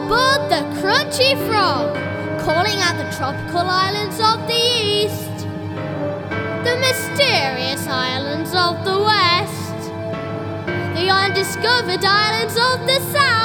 aboard the Crunchy Frog, calling out the tropical islands of the east, the mysterious islands of the west, the undiscovered islands of the south.